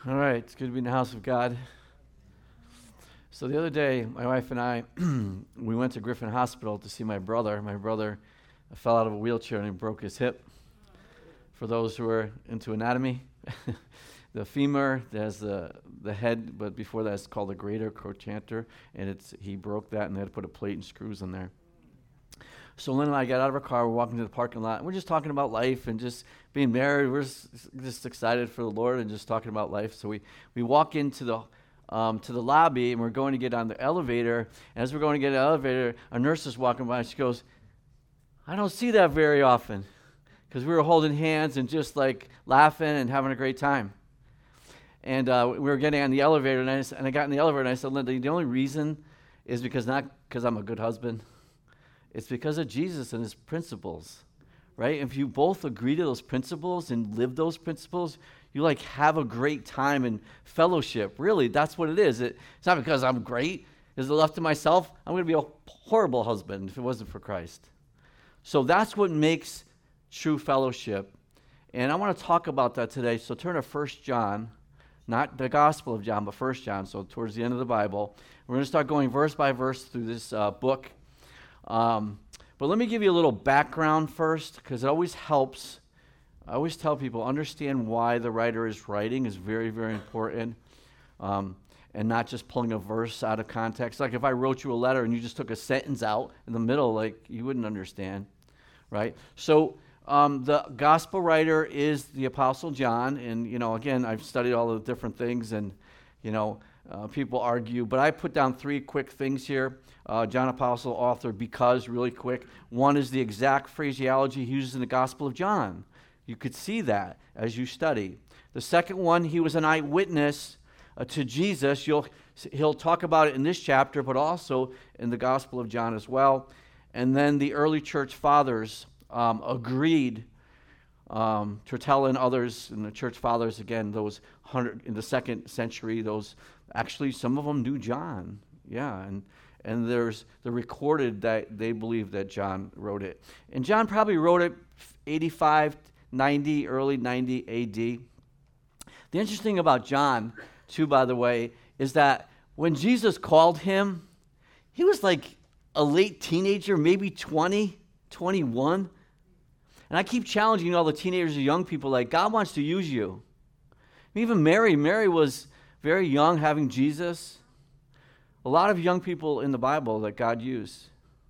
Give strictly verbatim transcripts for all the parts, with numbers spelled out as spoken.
All right, it's good to be in the house of God. So the other day, my wife and I, we went to Griffin Hospital to see my brother. My brother fell out of a wheelchair and he broke his hip. For those who are into anatomy, the femur, there's the the head, but before that it's called the greater trochanter, and it's he broke that and they had to put a plate and screws in there. So Lynn and I got out of our car, we're walking to the parking lot, and we're just talking about life and just being married. We're just, just excited for the Lord and just talking about life. So we, we walk into the um, to the lobby, and we're going to get on the elevator. And as we're going to get on the elevator, a nurse is walking by, and she goes, I don't see that very often. Because we were holding hands and just like laughing and having a great time. And uh, we were getting on the elevator, and I, just, and I got in the elevator, and I said, Linda, the only reason is because not because I'm a good husband. It's because of Jesus and his principles, right? If you both agree to those principles and live those principles, you like have a great time in fellowship. Really, that's what it is. It, it's not because I'm great. Is it left to myself? I'm going to be a horrible husband if it wasn't for Christ. So that's what makes true fellowship. And I want to talk about that today. So turn to First John, not the Gospel of John, but First John, so towards the end of the Bible. We're going to start going verse by verse through this uh, book. Um, but let me give you a little background first, because it always helps. I always tell people, understand why the writer is writing is very, very important, um, and not just pulling a verse out of context. Like if I wrote you a letter and you just took a sentence out in the middle, like you wouldn't understand, right? So um, the gospel writer is the Apostle John, and, you know, again, I've studied all the different things, and, you know, uh, people argue, but I put down three quick things here. Uh, John Apostle authored because, really quick. One is the exact phraseology he uses in the Gospel of John. You could see that as you study. The second one, he was an eyewitness uh, to Jesus. You'll, he'll talk about it in this chapter, but also in the Gospel of John as well. And then the early church fathers um, agreed, um, Tertullian and others, and the church fathers, again, those hundred in the second century, those, actually some of them knew John. Yeah, and And there's the recorded that they believe that John wrote it. And John probably wrote it eighty-five, ninety, early ninety A D. The interesting thing about John, too, by the way, is that when Jesus called him, he was like a late teenager, maybe twenty, twenty-one. And I keep challenging all the teenagers and young people, like, God wants to use you. Even Mary, Mary was very young, having Jesus. A lot of young people in the Bible that God used.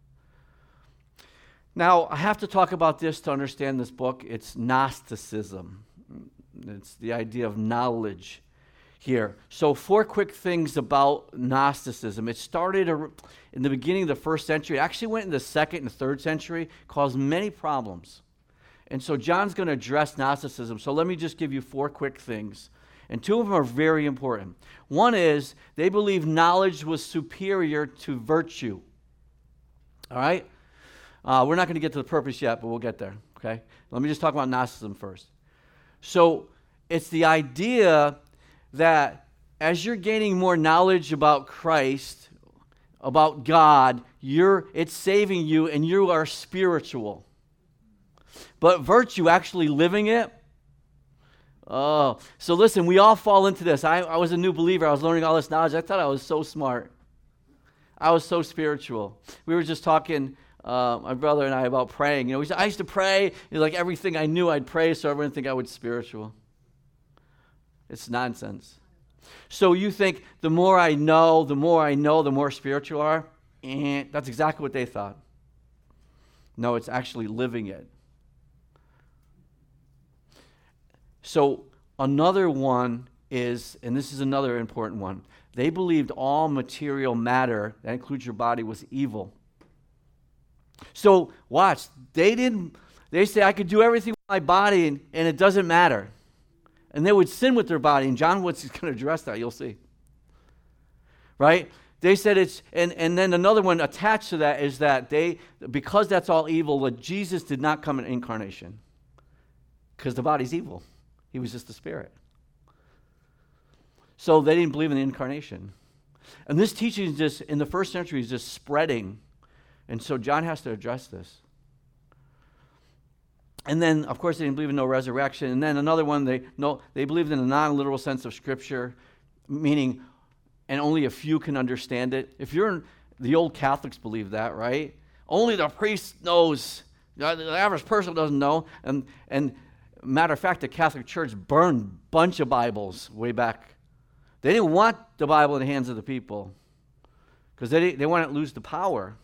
Now, I have to talk about this to understand this book. It's Gnosticism. It's the idea of knowledge here. So four quick things about Gnosticism. It started in the beginning of the first century. It actually went in the second and third century, caused many problems. And so John's going to address Gnosticism. So let me just give you four quick things. And two of them are very important. One is they believe knowledge was superior to virtue. All right? Uh, we're not going to get to the purpose yet, but we'll get there. Okay? Let me just talk about Gnosticism first. So it's the idea that as you're gaining more knowledge about Christ, about God, you're it's saving you and you are spiritual. But virtue, actually living it, oh, so listen, we all fall into this. I, I was a new believer. I was learning all this knowledge. I thought I was so smart. I was so spiritual. We were just talking, uh, my brother and I, about praying. You know, we, I used to pray. You know, like everything I knew, I'd pray so everyone would think I was spiritual. It's nonsense. So you think the more I know, the more I know, the more spiritual I are? Eh, that's exactly what they thought. No, it's actually living it. So another one is, and this is another important one, they believed all material matter, that includes your body, was evil. So watch, they didn't, they say I could do everything with my body and, and it doesn't matter. And they would sin with their body, and John Woods is going to address that, you'll see. Right? They said it's, and, and then another one attached to that is that they, because that's all evil, that Jesus did not come in incarnation. Because the body's evil. He was just the spirit. So they didn't believe in the incarnation. And this teaching is just, in the first century, is just spreading. And so John has to address this. And then, of course, they didn't believe in no resurrection. And then another one, they no, they believed in a non-literal sense of Scripture, meaning, and only a few can understand it. If you're in, the old Catholics believe that, right? Only the priest knows. The average person doesn't know. And and matter of fact, the Catholic Church burned a bunch of Bibles way back. They didn't want the Bible in the hands of the people because they they wanted to lose the power.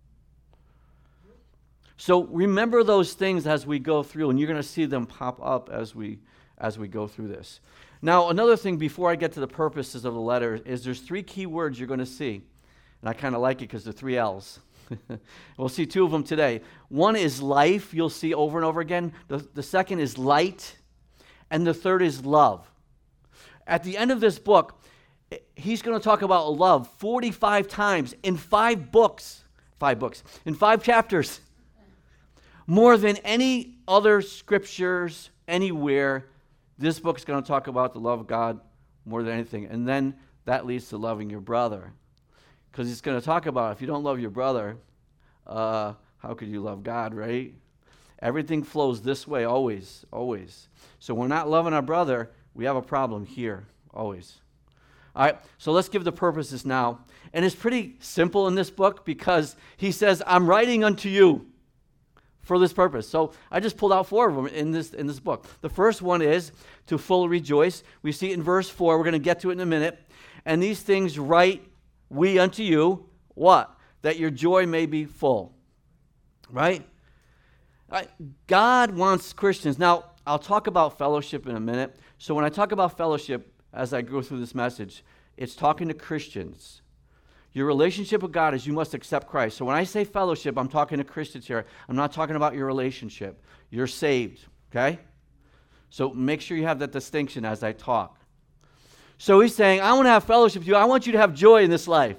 So remember those things as we go through, and you're going to see them pop up as we as we go through this. Now, another thing before I get to the purposes of the letter is there's three key words you're going to see, and I kind of like it because they're three L's. We'll see two of them today. One is life, you'll see over and over again. The, the second is light, and the third is love. At the end of this book, he's going to talk about love forty-five times in five books, five books, in five chapters. More than any other scriptures anywhere, this book's going to talk about the love of God more than anything. And then that leads to loving your brother. Because he's going to talk about if you don't love your brother, uh, how could you love God, right? Everything flows this way always, always. So we're not loving our brother, we have a problem here, always. All right, so let's give the purposes now. And it's pretty simple in this book because he says, I'm writing unto you for this purpose. So I just pulled out four of them in this in this book. The first one is to fully rejoice. We see it in verse four. We're going to get to it in a minute. And these things write we unto you, what? That your joy may be full. Right? Right? God wants Christians. Now, I'll talk about fellowship in a minute. So when I talk about fellowship, as I go through this message, it's talking to Christians. Your relationship with God is you must accept Christ. So when I say fellowship, I'm talking to Christians here. I'm not talking about your relationship. You're saved, okay? So make sure you have that distinction as I talk. So he's saying, I want to have fellowship with you. I want you to have joy in this life.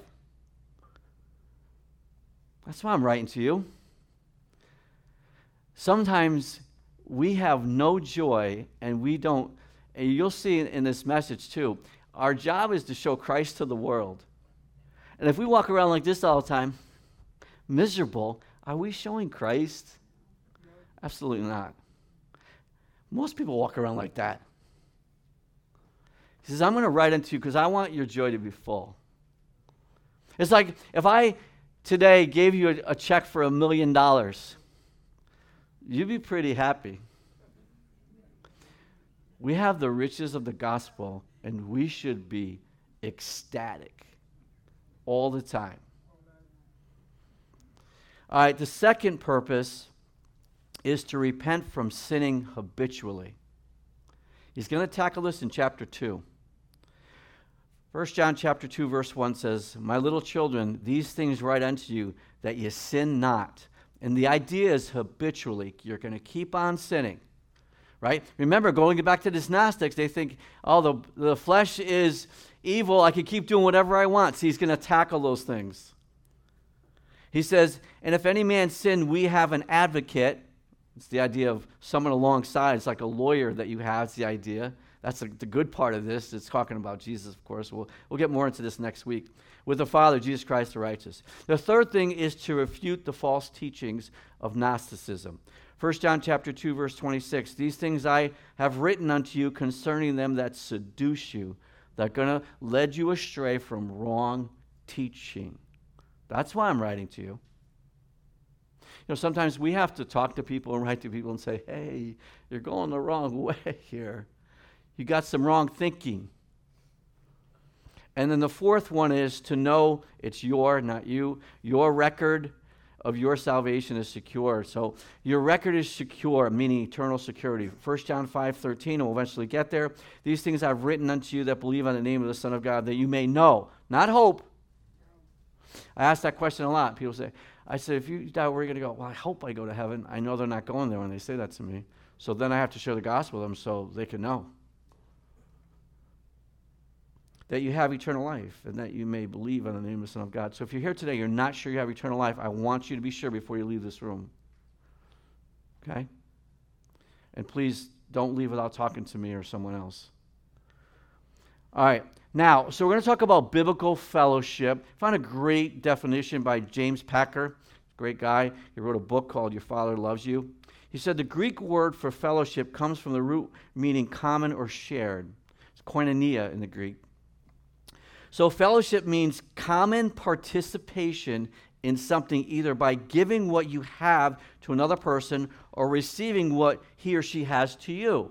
That's why I'm writing to you. Sometimes we have no joy and we don't, and you'll see in this message too, our job is to show Christ to the world. And if we walk around like this all the time, miserable, are we showing Christ? Absolutely not. Most people walk around like that. He says, I'm going to write into you because I want your joy to be full. It's like if I today gave you a, a check for a million dollars, you'd be pretty happy. We have the riches of the gospel, and we should be ecstatic all the time. All right, the second purpose is to repent from sinning habitually. He's going to tackle this in chapter two. First John chapter two, verse one says, My little children, these things write unto you, that ye sin not. And the idea is habitually. You're going to keep on sinning. Right? Remember, going back to this Gnostics, they think, oh, the, the flesh is evil. I can keep doing whatever I want. So he's going to tackle those things. He says, and if any man sin, we have an advocate. It's the idea of someone alongside. It's like a lawyer that you have. It's the idea. That's the, the good part of this. It's talking about Jesus, of course. We'll, we'll get more into this next week. With the Father, Jesus Christ the righteous. The third thing is to refute the false teachings of Gnosticism. First John chapter two, verse twenty-six, these things I have written unto you concerning them that seduce you, that are going to lead you astray from wrong teaching. That's why I'm writing to you. You know, sometimes we have to talk to people and write to people and say, hey, you're going the wrong way here. You got some wrong thinking. And then the fourth one is to know it's your, not you, your record of your salvation is secure. So your record is secure, meaning eternal security. First John five thirteen, and we'll eventually get there. These things I've written unto you that believe on the name of the Son of God, that you may know, not hope. I ask that question a lot. People say, I said, if you die, where are you going to go? Well, I hope I go to heaven. I know they're not going there when they say that to me. So then I have to share the gospel with them so they can know. That you have eternal life and that you may believe on the name of the Son of God. So if you're here today, you're not sure you have eternal life, I want you to be sure before you leave this room. Okay? And please don't leave without talking to me or someone else. All right. Now, so we're going to talk about biblical fellowship. I found a great definition by James Packer. Great guy. He wrote a book called Your Father Loves You. He said the Greek word for fellowship comes from the root meaning common or shared. It's koinonia in the Greek. So fellowship means common participation in something, either by giving what you have to another person or receiving what he or she has to you.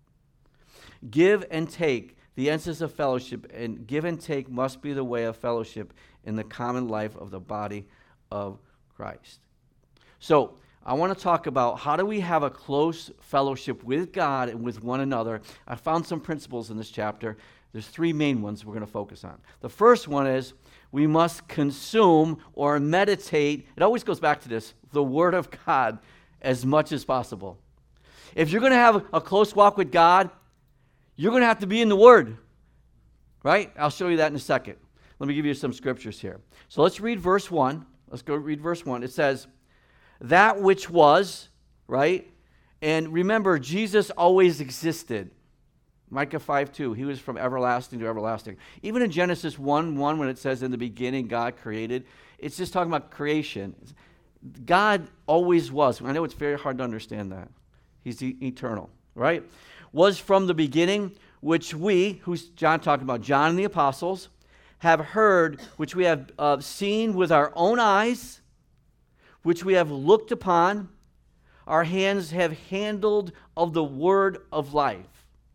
Give and take, the essence of fellowship, and give and take must be the way of fellowship in the common life of the body of Christ. So, I want to talk about how do we have a close fellowship with God and with one another. I found some principles in this chapter. There's three main ones we're going to focus on. The first one is we must consume or meditate. It always goes back to this, the Word of God as much as possible. If you're going to have a close walk with God, you're going to have to be in the Word, right? I'll show you that in a second. Let me give you some scriptures here. So let's read verse one. Let's go read verse one. It says, that which was, right? And remember, Jesus always existed. Micah five two, he was from everlasting to everlasting. Even in Genesis one one, when it says in the beginning God created, it's just talking about creation. God always was. I know it's very hard to understand that. He's e- eternal, right? Was from the beginning, which we, who's John talking about, John and the apostles, have heard, which we have uh, seen with our own eyes, which we have looked upon, our hands have handled of the word of life.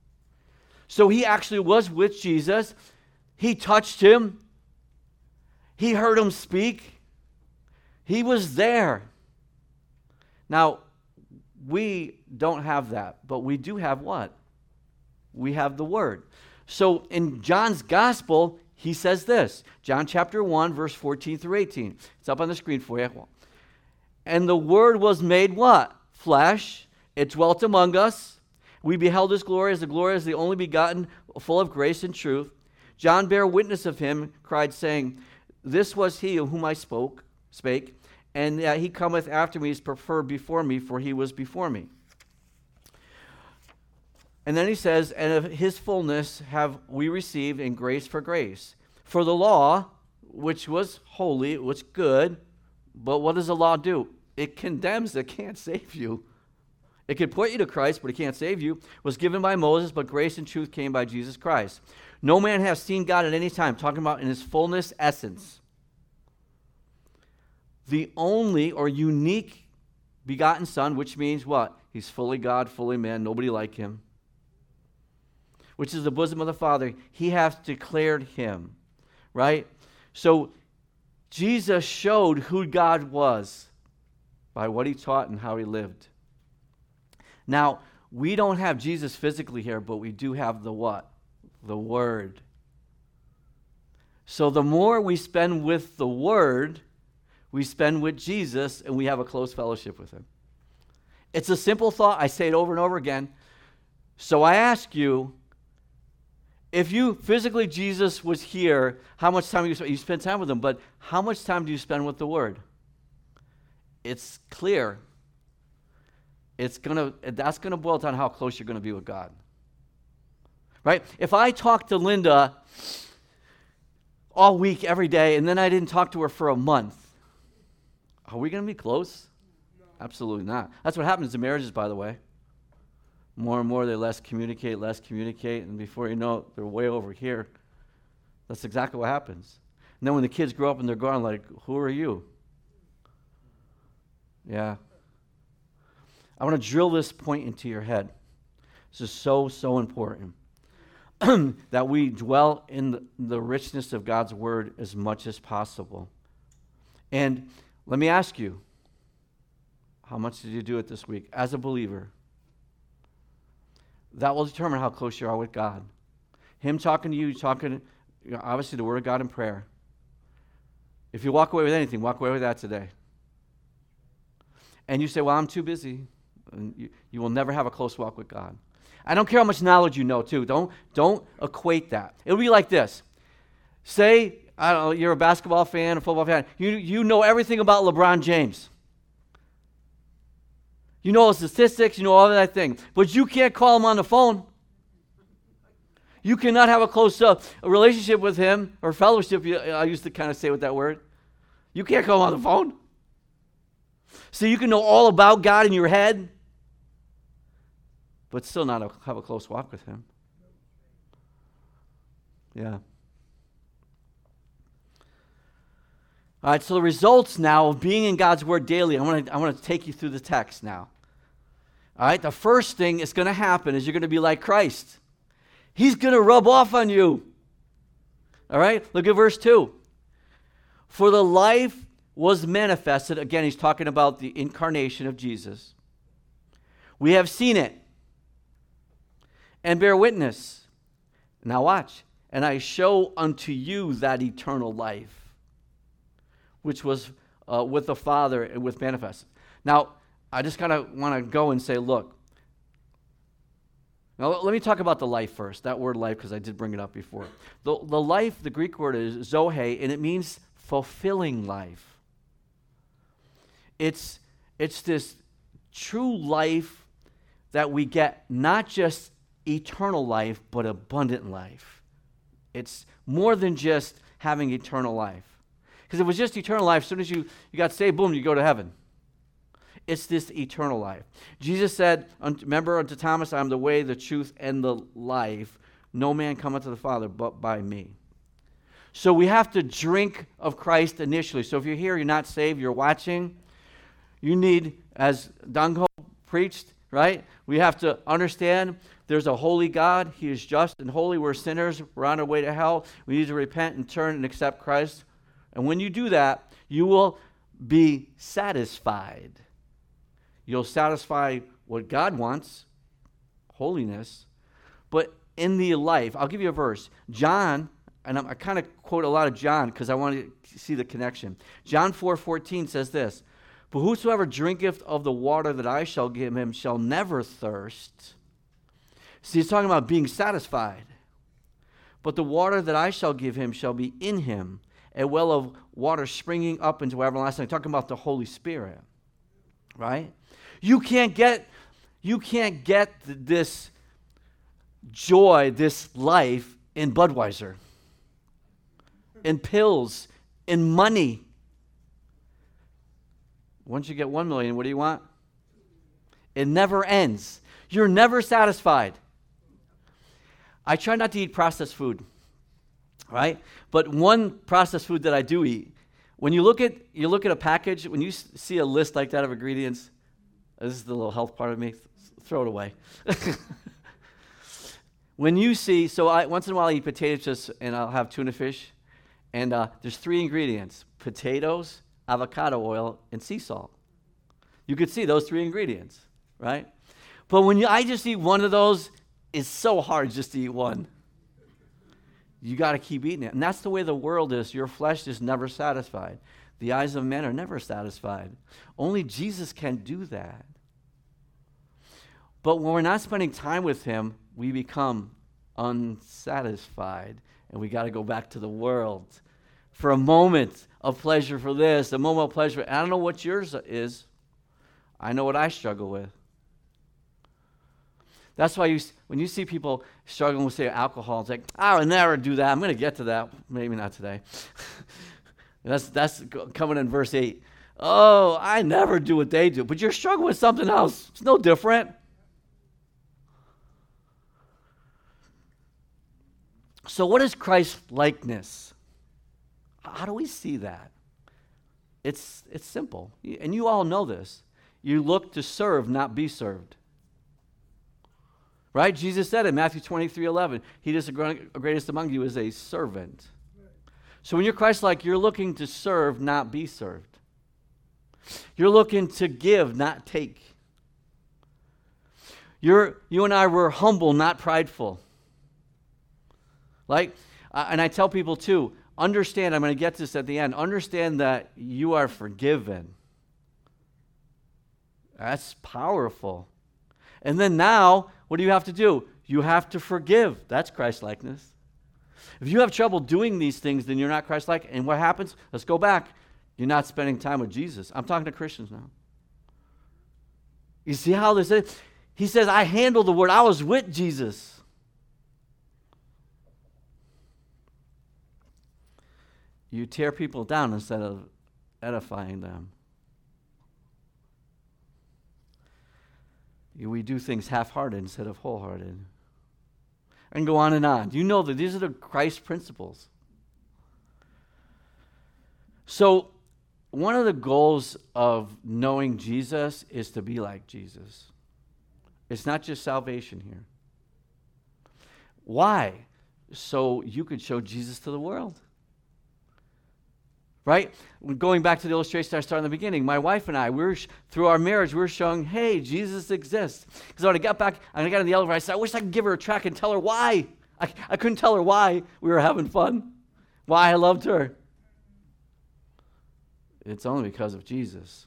So he actually was with Jesus. He touched him. He heard him speak. He was there. Now, we don't have that, but we do have what? We have the Word. So in John's Gospel, he says this. John chapter one, verse fourteen through eighteen. It's up on the screen for you. And the Word was made what? Flesh. It dwelt among us. We beheld his glory as the glory as the only begotten, full of grace and truth. John bare witness of him, cried, saying, this was he of whom I spoke, spake, and uh, he cometh after me is preferred before me, for he was before me. And then he says, and of his fullness have we received in grace for grace. For the law, which was holy, it was good, but what does the law do? It condemns, it can't save you. It can point you to Christ, but it can't save you. Was given by Moses, but grace and truth came by Jesus Christ. No man has seen God at any time, talking about in his fullness essence. The only or unique begotten Son, which means what? He's fully God, fully man, nobody like him. Which is the bosom of the Father. He hath declared him, right? So Jesus showed who God was by what he taught and how he lived. Now, we don't have Jesus physically here, but we do have the what? The Word. So the more we spend with the Word, we spend with Jesus, and we have a close fellowship with him. It's a simple thought. I say it over and over again. So I ask you, if you physically, Jesus was here, how much time do you spend? You spend time with him, but how much time do you spend with the Word? It's clear. It's gonna, that's going to boil down how close you're going to be with God. Right? If I talk to Linda all week, every day, and then I didn't talk to her for a month, are we going to be close? No. Absolutely not. That's what happens in marriages, by the way. More and more, they less communicate, less communicate, and before you know it, they're way over here. That's exactly what happens. And then when the kids grow up and they're gone, like, who are you? Yeah. I want to drill this point into your head. This is so, so important. That we dwell in the, the richness of God's Word as much as possible. And let me ask you, how much did you do it this week as a believer? That will determine how close you are with God. Him talking to you, talking, you know, obviously the Word of God in prayer. If you walk away with anything, walk away with that today. And you say, well, I'm too busy. And you, you will never have a close walk with God. I don't care how much knowledge you know, too. Don't, don't equate that. It'll be like this. Say, I don't know, you're a basketball fan, a football fan. You, you know everything about LeBron James. You know all the statistics, you know all that thing. But you can't call him on the phone. You cannot have a close uh, relationship with him, or fellowship, I used to kind of say with that word. You can't call him on the phone. So you can know all about God in your head, but still not a, have a close walk with him. Yeah. All right, so the results now of being in God's Word daily, I want to I want to take you through the text now. All right, the first thing that's going to happen is you're going to be like Christ. He's going to rub off on you. All right, look at verse two. For the life was manifested. Again, he's talking about the incarnation of Jesus. We have seen it and bear witness. Now watch. And I show unto you that eternal life, which was uh, with the Father and with manifest. Now, I just kind of want to go and say, look. Now, let me talk about the life first, that word life, because I did bring it up before. The, the life, the Greek word is zoe, and it means fulfilling life. It's, it's this true life that we get, not just eternal life, but abundant life. It's more than just having eternal life. Because if it was just eternal life, as soon as you, you got saved, boom, you go to heaven. It's this eternal life. Jesus said, remember unto Thomas, I am the way, the truth, and the life. No man cometh to the Father but by me. So we have to drink of Christ initially. So if you're here, you're not saved, you're watching, you need, as Dongho preached, right? We have to understand there's a holy God. He is just and holy. We're sinners. We're on our way to hell. We need to repent and turn and accept Christ. And when you do that, you will be satisfied. You'll satisfy what God wants, holiness. But in the life, I'll give you a verse. John, and I'm, I kind of quote a lot of John because I want to see the connection. John four fourteen says this, but whosoever drinketh of the water that I shall give him shall never thirst. See, he's talking about being satisfied. But the water that I shall give him shall be in him, a well of water springing up into everlasting. I'm talking about the Holy Spirit, right? You can't get, you can't get this joy, this life in Budweiser, in pills, in money. Once you get one million, what do you want? It never ends. You're never satisfied. I try not to eat processed food, right? But one processed food that I do eat, when you look at you look at a package, when you see a list like that of ingredients, this is the little health part of me, throw it away. When you see, so I once in a while I eat potato chips and I'll have tuna fish, and uh, there's three ingredients: potatoes, avocado oil, and sea salt. You could see those three ingredients, right? But when you, I just eat one of those, it's so hard just to eat one. You got to keep eating it. And that's the way the world is. Your flesh is never satisfied. The eyes of men are never satisfied. Only Jesus can do that. But when we're not spending time with him, we become unsatisfied. And we got to go back to the world for a moment of pleasure for this, a moment of pleasure. I don't know what yours is. I know what I struggle with. That's why you, when you see people struggling with, say, alcohol, it's like, I'll never do that. I'm going to get to that. Maybe not today. that's that's coming in verse eight. Oh, I never do what they do. But you're struggling with something else. It's no different. So what is Christ's likeness? How do we see that? It's it's simple. And you all know this. You look to serve, not be served. Right? Jesus said in Matthew twenty-three eleven, he is the greatest among you is a servant. So when you're Christ-like, you're looking to serve, not be served. You're looking to give, not take. You're, you and I were humble, not prideful. Like, uh, and I tell people too, understand, I'm going to get this at the end, understand that you are forgiven. That's powerful. And then now, what do you have to do? You have to forgive. That's Christ-likeness. If you have trouble doing these things, then you're not Christ-like. And what happens? Let's go back. You're not spending time with Jesus. I'm talking to Christians now. You see how this is? He says, I handled the word. I was with Jesus. You tear people down instead of edifying them. We do things half-hearted instead of wholehearted. I can go on and on. You know that these are the Christ principles. So, one of the goals of knowing Jesus is to be like Jesus. It's not just salvation here. Why? So you could show Jesus to the world. Right? Going back to the illustration I started in the beginning, my wife and I, we were, through our marriage, we were showing, hey, Jesus exists. Because when I got back, and I got in the elevator, I said, I wish I could give her a track and tell her why. I, I couldn't tell her why we were having fun, why I loved her. It's only because of Jesus.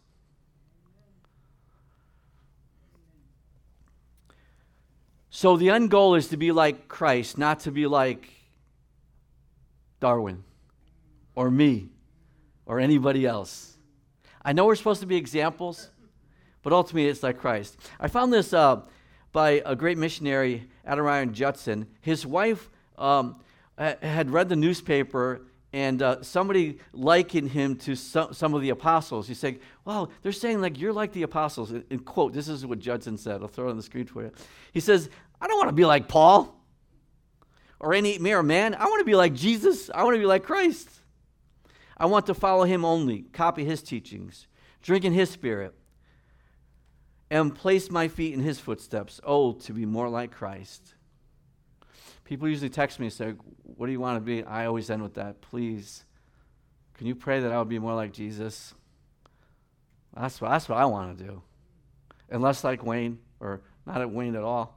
So the end goal is to be like Christ, not to be like Darwin or me or anybody else. I know we're supposed to be examples, but ultimately it's like Christ. I found this uh, by a great missionary, Adoniram Judson. His wife um, had read the newspaper, and uh, somebody likened him to some, some of the apostles. He said, wow, they're saying like you're like the apostles. In, in quote, this is what Judson said. I'll throw it on the screen for you. He says, I don't want to be like Paul or any mere man. I want to be like Jesus. I want to be like Christ. I want to follow him only, copy his teachings, drink in his spirit, and place my feet in his footsteps. Oh, to be more like Christ. People usually text me and say, what do you want to be? I always end with that. Please, can you pray that I would be more like Jesus? That's what, that's what I want to do. And less like Wayne, or not at Wayne at all.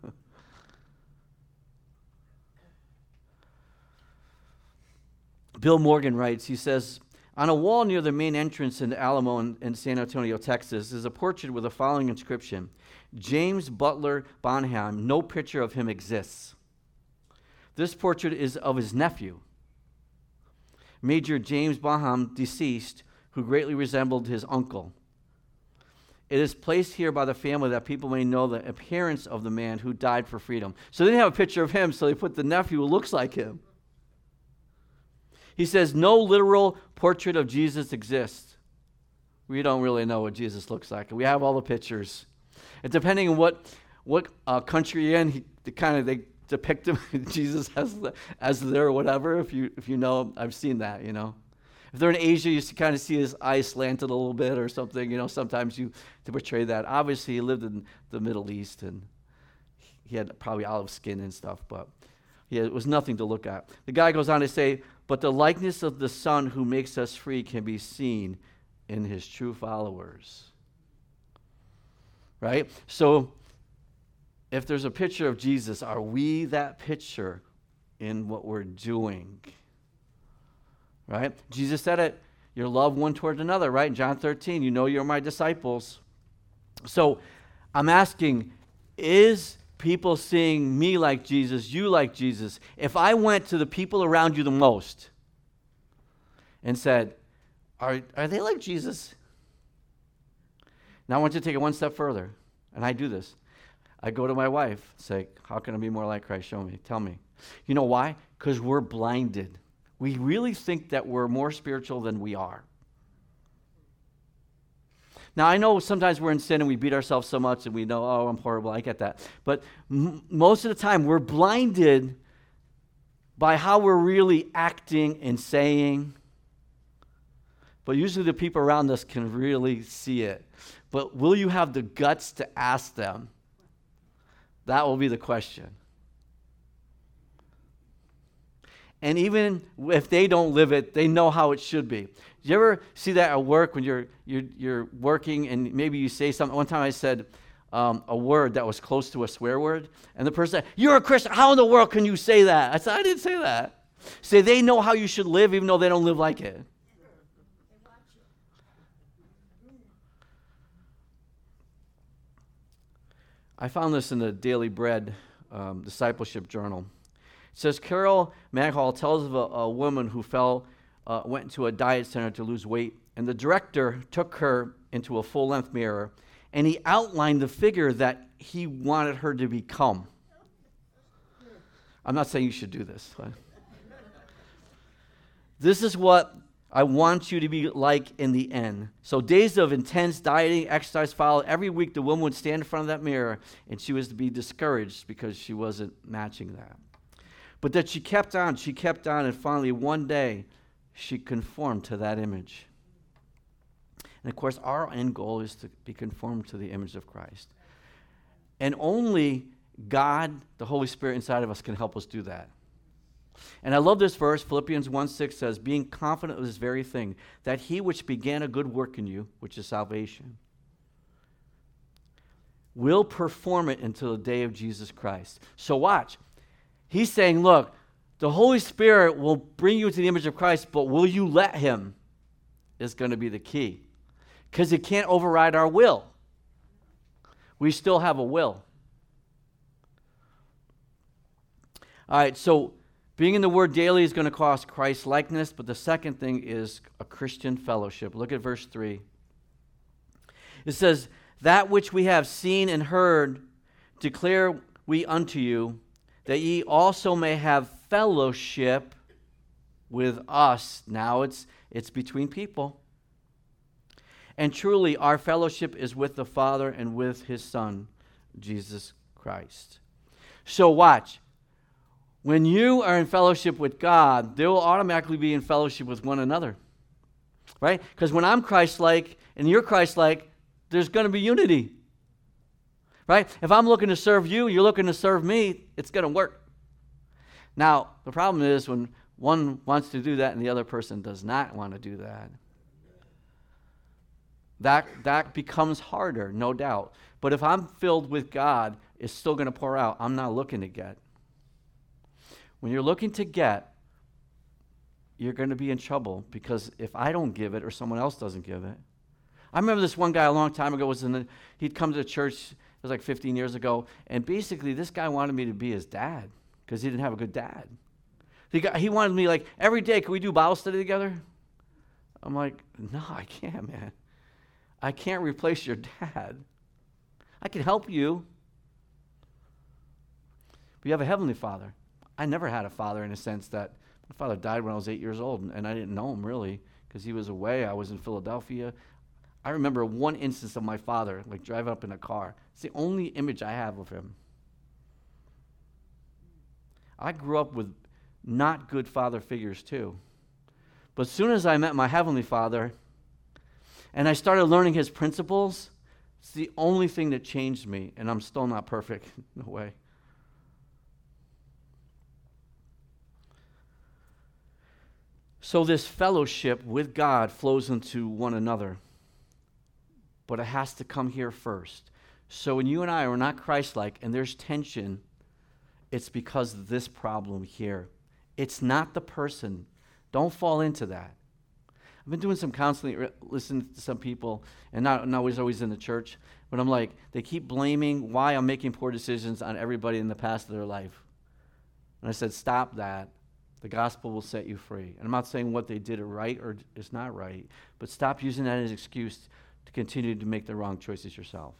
Bill Morgan writes, he says, on a wall near the main entrance into Alamo in, in San Antonio, Texas, is a portrait with the following inscription: James Butler Bonham, no picture of him exists. This portrait is of his nephew, Major James Bonham, deceased, who greatly resembled his uncle. It is placed here by the family that people may know the appearance of the man who died for freedom. So they didn't have a picture of him, so they put the nephew who looks like him. He says, no literal portrait of Jesus exists. We don't really know what Jesus looks like. We have all the pictures. And depending on what what uh, country you're in, he, the kind of they depict him, Jesus as the, as there or whatever. If you if you know, I've seen that, you know. If they're in Asia, you kind of see his eyes slanted a little bit or something. You know, sometimes you to portray that. Obviously, he lived in the Middle East, and he had probably olive skin and stuff, but yeah, it was nothing to look at. The guy goes on to say, but the likeness of the Son who makes us free can be seen in his true followers. Right? So, if there's a picture of Jesus, are we that picture in what we're doing? Right? Jesus said it, your love one toward another, right? In John thirteen, you know you're my disciples. So, I'm asking, is people seeing me like Jesus, you like Jesus? If I went to the people around you the most and said, are, are they like Jesus? Now I want you to take it one step further, and I do this. I go to my wife, say, how can I be more like Christ? Show me, tell me. You know why? Because we're blinded. We really think that we're more spiritual than we are. Now, I know sometimes we're in sin and we beat ourselves so much and we know, oh, I'm horrible, I get that. But m- most of the time, we're blinded by how we're really acting and saying. But usually the people around us can really see it. But will you have the guts to ask them? That will be the question. And even if they don't live it, they know how it should be. Do you ever see that at work when you're you're you're working and maybe you say something? One time I said um, a word that was close to a swear word, and the person said, "You're a Christian. How in the world can you say that?" I said, "I didn't say that." Say they know how you should live, even though they don't live like it. I found this in the Daily Bread um, discipleship journal. It says, Carol Maghall tells of a, a woman who fell, uh, went into a diet center to lose weight, and the director took her into a full-length mirror, and he outlined the figure that he wanted her to become. I'm not saying you should do this. But this is what I want you to be like in the end. So days of intense dieting, exercise followed. Every week the woman would stand in front of that mirror, and she was to be discouraged because she wasn't matching that. But that she kept on, she kept on, and finally one day she conformed to that image. And of course, our end goal is to be conformed to the image of Christ. And only God, the Holy Spirit inside of us, can help us do that. And I love this verse. Philippians one six says, being confident of this very thing, that he which began a good work in you, which is salvation, will perform it until the day of Jesus Christ. So watch. He's saying, look, the Holy Spirit will bring you to the image of Christ, but will you let him is going to be the key. Because he can't override our will. We still have a will. All right, so being in the Word daily is going to cost Christ-likeness, but the second thing is a Christian fellowship. Look at verse three. It says, that which we have seen and heard declare we unto you, that ye also may have fellowship with us. Now it's it's between people. And truly our fellowship is with the Father and with his Son, Jesus Christ. So watch. When you are in fellowship with God, they will automatically be in fellowship with one another. Right? Because when I'm Christ-like and you're Christ-like, there's going to be unity. Right? If I'm looking to serve you, you're looking to serve me, it's going to work. Now, the problem is when one wants to do that and the other person does not want to do that. That, that becomes harder, no doubt. But if I'm filled with God, it's still going to pour out. I'm not looking to get. When you're looking to get, you're going to be in trouble because if I don't give it or someone else doesn't give it. I remember this one guy a long time ago was in the, he'd come to the church, it was like fifteen years ago, and basically this guy wanted me to be his dad because he didn't have a good dad. He, got, he wanted me like, every day, can we do Bible study together? I'm like, no, I can't, man. I can't replace your dad. I can help you. But you have a heavenly Father. I never had a father in a sense that my father died when I was eight years old, and, and I didn't know him really because he was away. I was in Philadelphia. I remember one instance of my father, like driving up in a car. It's the only image I have of him. I grew up with not good father figures too. But as soon as I met my heavenly Father and I started learning his principles, it's the only thing that changed me, and I'm still not perfect, no way. So this fellowship with God flows into one another, but it has to come here first. So when you and I are not Christ-like and there's tension, it's because of this problem here. It's not the person. Don't fall into that. I've been doing some counseling, listening to some people, and not, not always always in the church, but I'm like, they keep blaming why I'm making poor decisions on everybody in the past of their life. And I said, stop that. The gospel will set you free. And I'm not saying what they did is right or is not right, but stop using that as an excuse to continue to make the wrong choices yourself.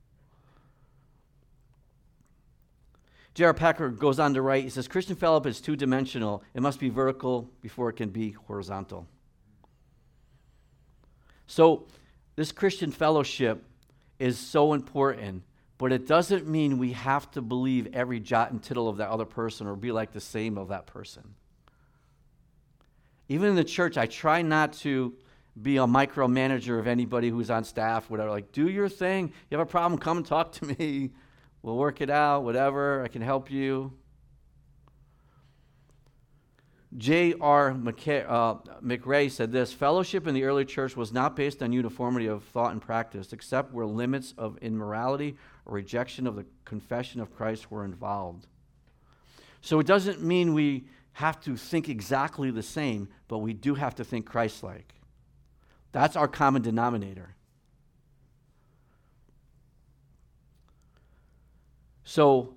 J R Packer goes on to write, he says, Christian fellowship is two-dimensional. It must be vertical before it can be horizontal. So this Christian fellowship is so important, but it doesn't mean we have to believe every jot and tittle of that other person or be like the same of that person. Even in the church, I try not to be a micromanager of anybody who's on staff, whatever. Like, do your thing. You have a problem, come and talk to me. We'll work it out, whatever. I can help you. J R McRae said this, fellowship in the early church was not based on uniformity of thought and practice, except where limits of immorality or rejection of the confession of Christ were involved. So it doesn't mean we have to think exactly the same, but we do have to think Christ-like. That's our common denominator. So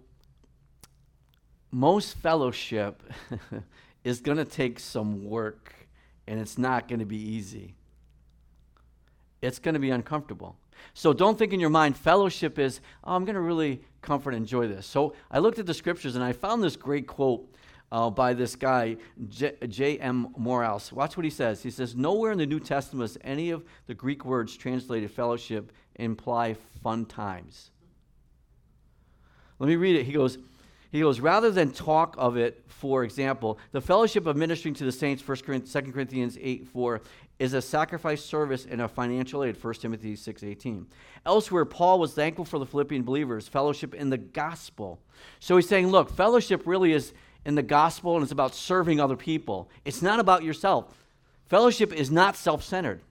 most fellowship is going to take some work, and it's not going to be easy. It's going to be uncomfortable. So don't think in your mind fellowship is, oh, I'm going to really comfort and enjoy this. So I looked at the scriptures, and I found this great quote uh, by this guy, J M Morales. Watch what he says. He says, nowhere in the New Testament does any of the Greek words translated fellowship imply fun times. Let me read it. He goes, he goes, rather than talk of it, for example, the fellowship of ministering to the saints, Second Corinthians eight four, is a sacrifice service and a financial aid, First Timothy six eighteen. Elsewhere, Paul was thankful for the Philippian believers' fellowship in the gospel. So he's saying, look, fellowship really is in the gospel, and it's about serving other people. It's not about yourself. Fellowship is not self-centered.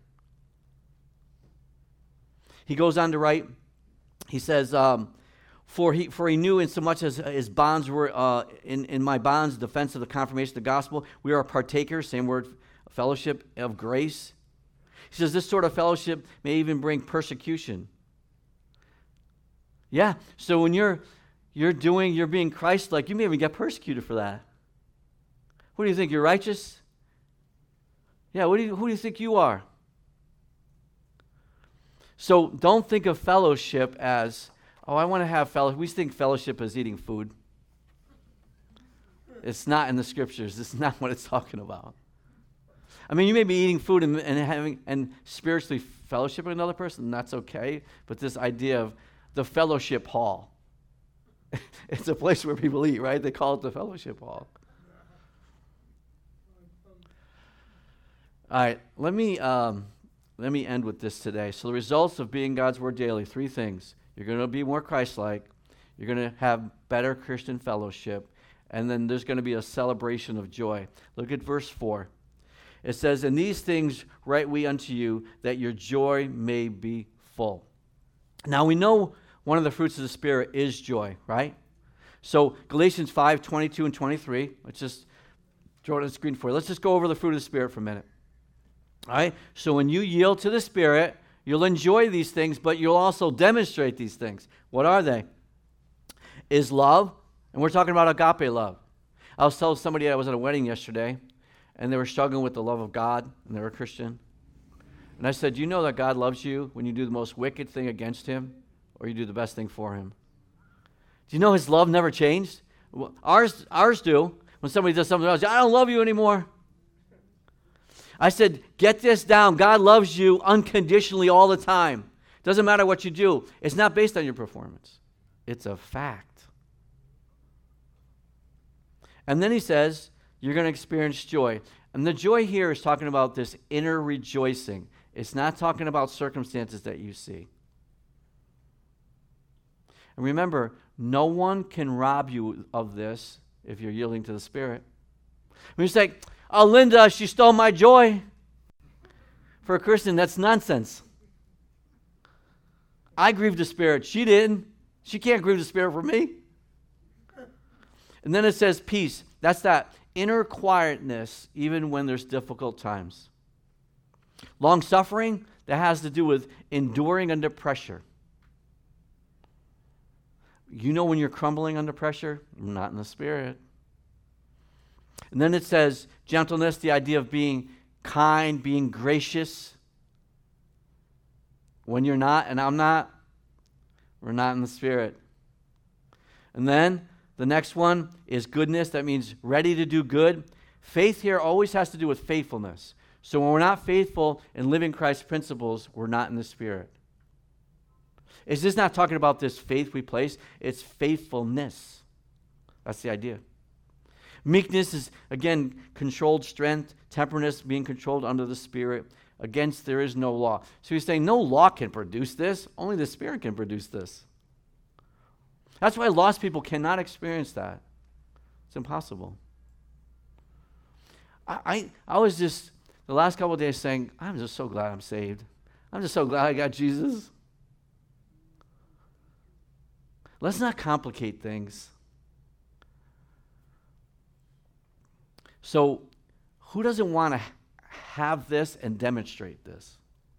He goes on to write, he says, um, For he, for he knew, in so much as his bonds were, uh, in, in my bonds, defense of the confirmation of the gospel, we are partakers, same word, fellowship of grace. He says this sort of fellowship may even bring persecution. Yeah, so when you're you're doing, you're being Christ-like, you may even get persecuted for that. What do you think, you're righteous? Yeah, what do you, who do you think you are? So don't think of fellowship as, oh, I want to have fellowship. We think fellowship is eating food. It's not in the scriptures. This is not what it's talking about. I mean, you may be eating food and, and having and spiritually fellowship with another person, and that's okay. But this idea of the fellowship hall, it's a place where people eat, right? They call it the fellowship hall. All right, let me um, let me end with this today. So the results of being God's Word daily: three things. You're going to be more Christ-like. You're going to have better Christian fellowship. And then there's going to be a celebration of joy. Look at verse four. It says, "And these things write we unto you, that your joy may be full." Now we know one of the fruits of the Spirit is joy, right? So Galatians five, twenty-two and twenty-three. Let's just throw it on the screen for you. Let's just go over the fruit of the Spirit for a minute. All right? So when you yield to the Spirit, you'll enjoy these things, but you'll also demonstrate these things. What are they? Is love, and we're talking about agape love. I was telling somebody I was at a wedding yesterday, and they were struggling with the love of God, and they were a Christian. And I said, do you know that God loves you when you do the most wicked thing against Him, or you do the best thing for Him? Do you know His love never changed? Well, ours, ours do. When somebody does something else, I don't love you anymore. I said, get this down. God loves you unconditionally all the time. Doesn't matter what you do. It's not based on your performance. It's a fact. And then he says, you're going to experience joy. And the joy here is talking about this inner rejoicing. It's not talking about circumstances that you see. And remember, no one can rob you of this if you're yielding to the Spirit. When you say, oh, Linda, she stole my joy. For a Christian, that's nonsense. I grieved the Spirit. She didn't. She can't grieve the Spirit for me. And then it says peace. That's that inner quietness even when there's difficult times. Long-suffering, that has to do with enduring under pressure. You know when you're crumbling under pressure? Not in the Spirit. And then it says gentleness, the idea of being kind, being gracious. When you're not, and I'm not, we're not in the Spirit. And then the next one is goodness. That means ready to do good. Faith here always has to do with faithfulness. So when we're not faithful in living Christ's principles, we're not in the Spirit. Is this not talking about this faith we place? It's faithfulness. That's the idea. Meekness is, again, controlled strength. Temperance, being controlled under the Spirit. Against there is no law. So he's saying no law can produce this. Only the Spirit can produce this. That's why lost people cannot experience that. It's impossible. I, I, I was just, the last couple of days saying, I'm just so glad I'm saved. I'm just so glad I got Jesus. Let's not complicate things. So, who doesn't want to have this and demonstrate this?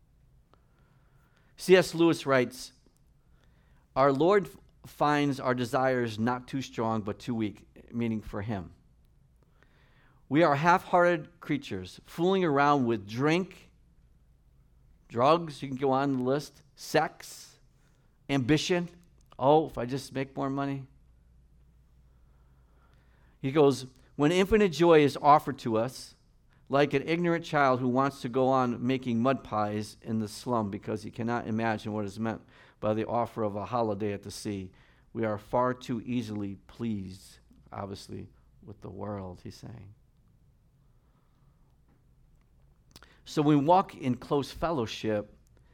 C S Lewis writes, our Lord finds our desires not too strong but too weak, meaning for Him. We are half-hearted creatures, fooling around with drink, drugs, you can go on the list, sex, ambition. Oh, if I just make more money. He goes, When infinite joy is offered to us, like an ignorant child who wants to go on making mud pies in the slum because he cannot imagine what is meant by the offer of a holiday at the sea, we are far too easily pleased, obviously, with the world, he's saying. So when we walk in close fellowship,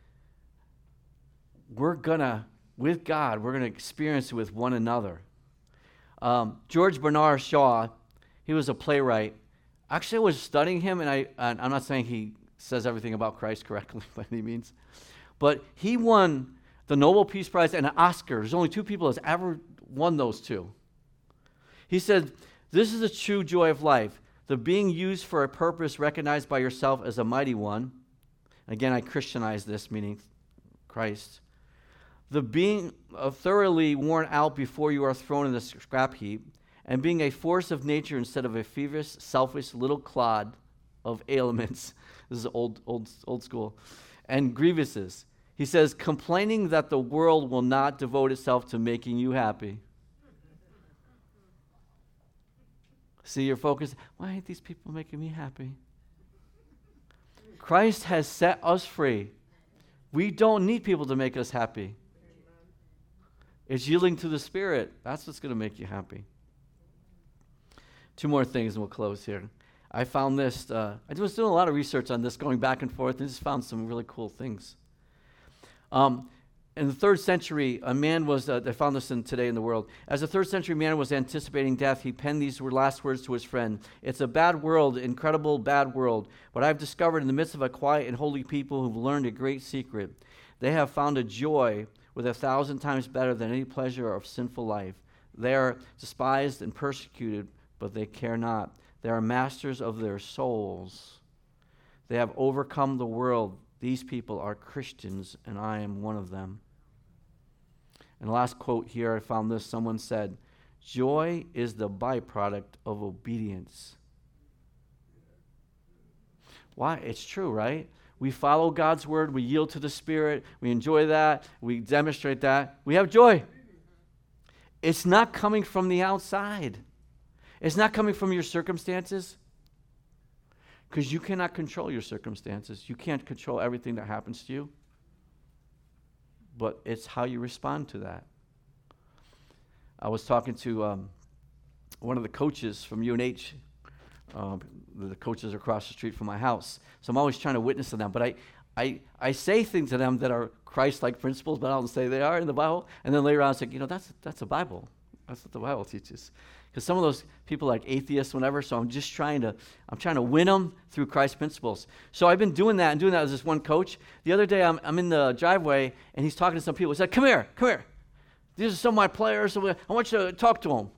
we're going to, with God, we're going to experience it with one another. Um, George Bernard Shaw, he was a playwright. Actually, I was studying him, and, I, and I'm not saying he says everything about Christ correctly by any means, but he won the Nobel Peace Prize and an Oscar. There's only two people that's ever won those two. He said, this is the true joy of life, the being used for a purpose recognized by yourself as a mighty one. Again, I Christianize this, meaning Christ. The being uh, thoroughly worn out before you are thrown in the scrap heap, and being a force of nature instead of a feverish, selfish little clod of ailments. This is old, old, old school. And grievances. He says, complaining that the world will not devote itself to making you happy. See, your focus, why ain't these people making me happy? Christ has set us free. We don't need people to make us happy. It's yielding to the Spirit. That's what's going to make you happy. Two more things and we'll close here. I found this, uh, I was doing a lot of research on this, going back and forth, and just found some really cool things. Um, in the third century, a man was, uh, they found this in Today in the World. As a third century man was anticipating death, he penned these last words to his friend. It's a bad world, incredible bad world. But I've discovered in the midst of a quiet and holy people who've learned a great secret. They have found a joy with a thousand times better than any pleasure of sinful life. They are despised and persecuted, but they care not. They are masters of their souls. They have overcome the world. These people are Christians, and I am one of them. And the last quote here, I found this. Someone said, joy is the byproduct of obedience. Why? It's true, right? We follow God's word. We yield to the Spirit. We enjoy that. We demonstrate that. We have joy. It's not coming from the outside. It's not coming from your circumstances, because you cannot control your circumstances. You can't control everything that happens to you, but it's how you respond to that. I was talking to um, one of the coaches from U N H. Um, the coaches are across the street from my house, so I'm always trying to witness to them, but I, I, I say things to them that are Christ-like principles, but I don't say they are in the Bible, and then later on I say, you know, that's, that's a Bible. That's what the Bible teaches. Because some of those people are like atheists, whatever, so I'm just trying to, I'm trying to win them through Christ's principles. So I've been doing that and doing that as this one coach. The other day I'm, I'm in the driveway, and he's talking to some people. He said, come here, come here. These are some of my players. I want you to talk to them.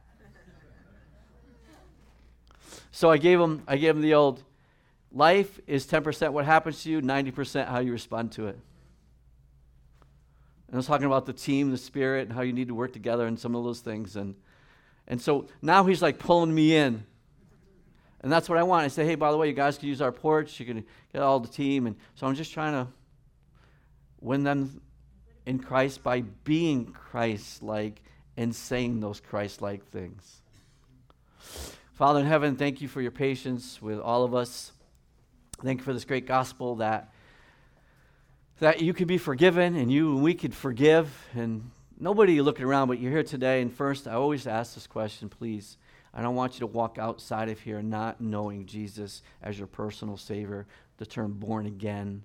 So I gave him, I gave him the old, life is ten percent what happens to you, ninety percent how you respond to it. And I was talking about the team, the Spirit, and how you need to work together and some of those things. And and so now he's like pulling me in. And that's what I want. I say, hey, by the way, you guys can use our porch. You can get all the team. And so I'm just trying to win them in Christ by being Christ-like and saying those Christ-like things. Father in heaven, thank you for your patience with all of us. Thank you for this great gospel that that you could be forgiven and you and we could forgive. And nobody looking around, but you're here today. And first, I always ask this question, please. I don't want you to walk outside of here not knowing Jesus as your personal Savior, the term born again.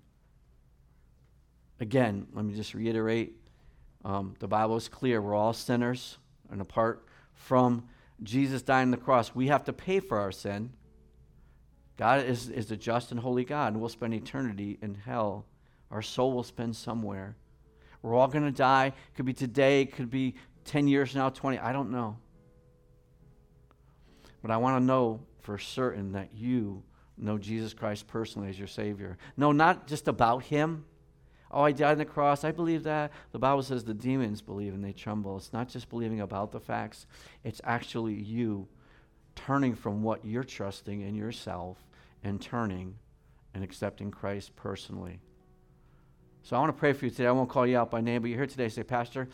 Again, let me just reiterate, um, the Bible is clear. We're all sinners, and apart from Jesus dying on the cross, we have to pay for our sin. God is, is a just and holy God, and we'll spend eternity in hell. Our soul will spend somewhere. We're all going to die. It could be today. It could be ten years from now, twenty. I don't know. But I want to know for certain that you know Jesus Christ personally as your Savior. No, not just about Him. Oh, I died on the cross. I believe that. The Bible says the demons believe and they tremble. It's not just believing about the facts. It's actually you turning from what you're trusting in yourself and turning and accepting Christ personally. So I want to pray for you today. I won't call you out by name, but you're here today. Say, Pastor,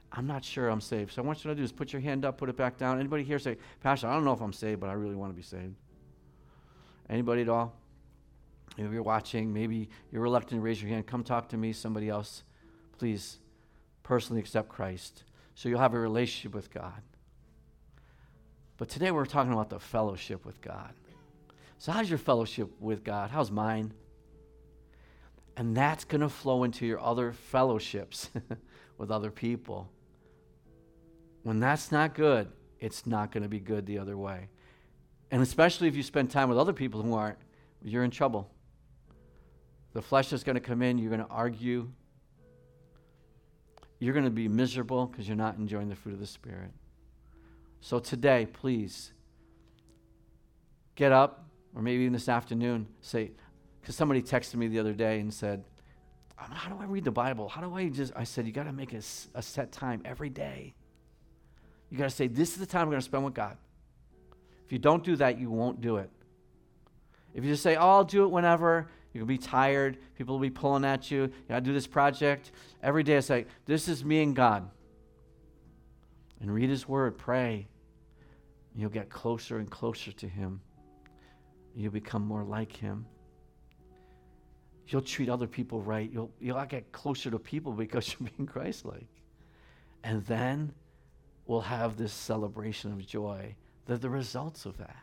I'm not sure I'm saved. So I want you to do is put your hand up, put it back down. Anybody here say, Pastor, I don't know if I'm saved, but I really want to be saved. Anybody at all? Maybe you're watching. Maybe you're reluctant to raise your hand. Come talk to me, somebody else. Please personally accept Christ so you'll have a relationship with God. But today we're talking about the fellowship with God. So how's your fellowship with God? How's mine? And that's going to flow into your other fellowships with other people. When that's not good, it's not going to be good the other way. And especially if you spend time with other people who aren't, you're in trouble. The flesh is going to come in. You're going to argue. You're going to be miserable because you're not enjoying the fruit of the Spirit. So today, please, get up, or maybe even this afternoon, say, because somebody texted me the other day and said, how do I read the Bible? How do I just, I said, you got to make a, a set time every day. You got to say, this is the time I'm going to spend with God. If you don't do that, you won't do it. If you just say, oh, I'll do it whenever, you'll be tired. People will be pulling at you. You got to do this project. Every day I say, this is me and God. And read His Word, pray. And you'll get closer and closer to Him. You'll become more like Him. You'll treat other people right. You'll, you'll get closer to people because you're being Christ-like. And then we'll have this celebration of joy. They're the results of that.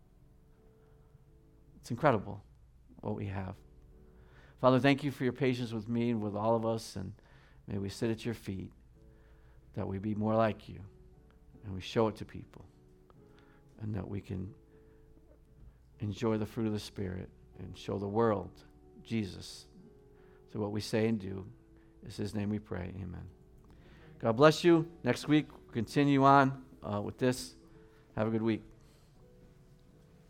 It's incredible what we have. Father, thank you for your patience with me and with all of us, and may we sit at your feet, that we be more like you, and we show it to people, and that we can enjoy the fruit of the Spirit and show the world Jesus. So what we say and do is His name we pray. Amen. God bless you. Next week, we'll continue on uh, with this. Have a good week.